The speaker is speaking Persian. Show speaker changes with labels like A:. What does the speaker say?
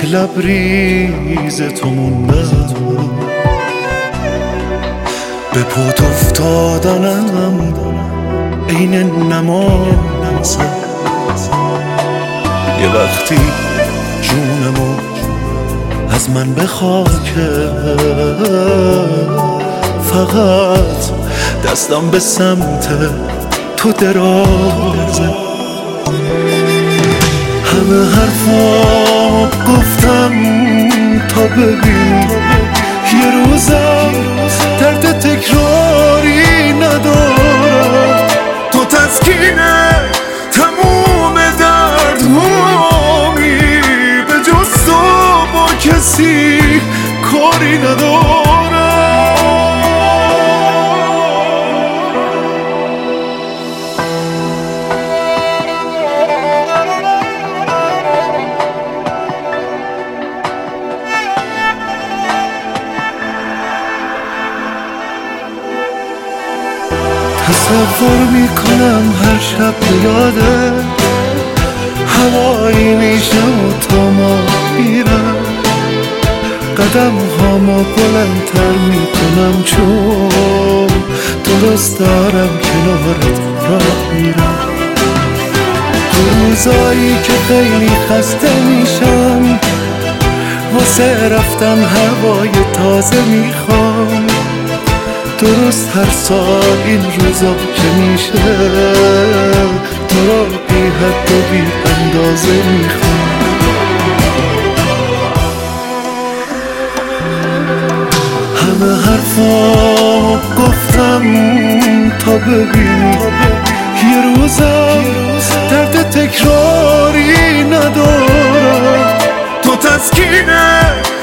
A: لبریز تو موندم، به پات افتادنم عین نماز. یه وقتی جونمو از من بخواکه، فقط دستم به سمت تو درازه. همه حرفا گفتم تا ببین یه روزم درد تکراری ندارم. تو تسکینه تموم دردهامی، به جز تو با کسی کاری ندارم. تصور میکنم هر شب به یاده هوایی میشم و تا ما میرم. قدم هامو بلندتر میکنم چون درست دارم کنارت راه میرم. تو روزایی که خیلی خسته میشم، واسه رفتن هوای تازه میخوام. درست هر سال این روزا که میشه تو را بی حد و بی اندازه میخوام. همه حرفا گفتم تا ببین یه روزم درد تکراری ندارم. تو تسکینه